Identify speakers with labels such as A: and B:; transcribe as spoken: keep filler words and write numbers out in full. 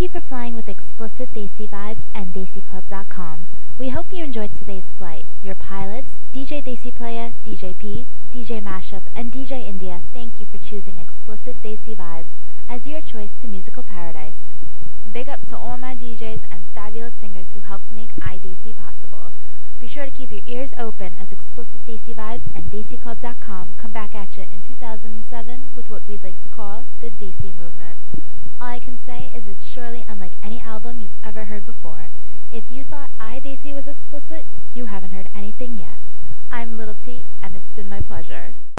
A: you for flying with Explicit Desi Vibes and Desi Club dot com. We hope you enjoyed today's flight. Your pilots, D J Desi Playa, D J P, D J Mashup, and D J India, thank you for choosing Explicit Desi Vibes as your choice to musical paradise. Big up to all my D Js and fabulous singers who helped make iDesi possible. Be sure to keep your ears open as Explicit Desi Vibes and Desi Club dot com come back at you in two thousand seven with what we'd like to call the Desi movement. All I can say is it's surely unlike any album you've ever heard before. If you thought iDesi was explicit, you haven't heard anything yet. I'm Little T, and it's been my pleasure.